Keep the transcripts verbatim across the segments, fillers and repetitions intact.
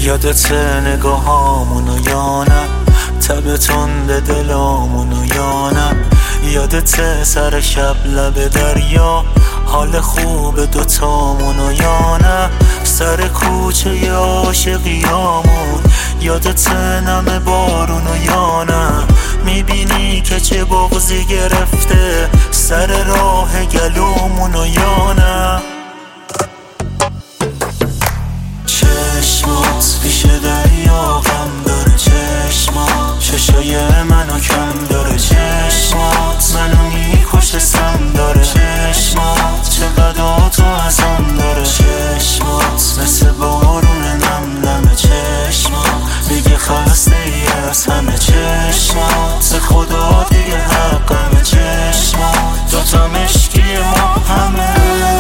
یادت نگاهامونو یا نه، تب تند دلامونو یا نه، یادت سر شب لب دریا، حال خوب دوتامونو یا نه، سر کوچه عاشقیامون یادت نم بارونو یا نه، میبینی که چه بغضی گرفته سر راه گلومونو یا نه. چشمات پیش دریا غم داره، چشمات چشای منو کم داره، چشمات منو میکشه سم داره، چشمات چقدر تو ازم داره، چشمات مثل بارون نم نمه، چشمات میگه خسته ای از همه، چشمات به خدا دیگه حقمه، چشمات دوتا مشکی ما همه.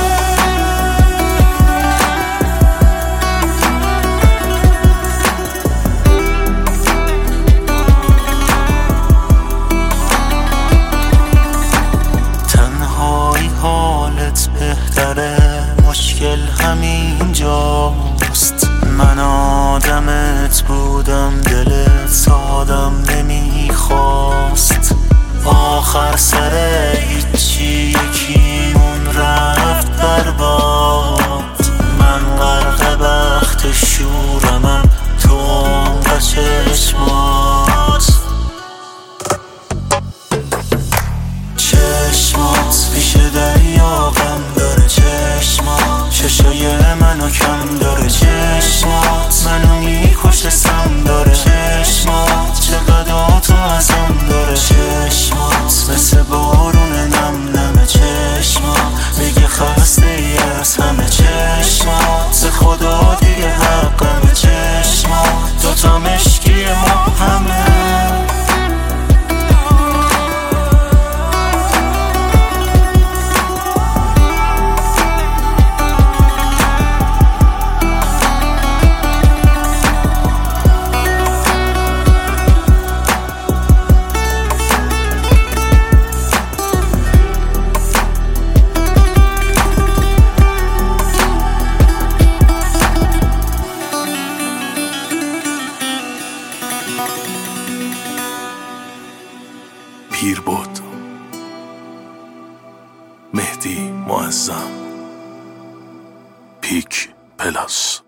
بهتره مشکل همین جاست، من آدمت بودم دلت آدم نمیخواست، آخر سر هیچی یکیمون رفت برباد، من غرق بخت شورمم تو عمق چشمات، چشمات پیش دریا غم داره، چشمات چشای منو کم داره، چشمات منو میکشه سم داره، چشمات چقدر تو ازم داره، چشمات مثل بارون نم نمه، چشمات میگه خسته ای از همه، چشمات به خدا دیگه حقمه، چشمات دوتا مشکی ما همه. پیر بود مهدی معظم پیک پلاس.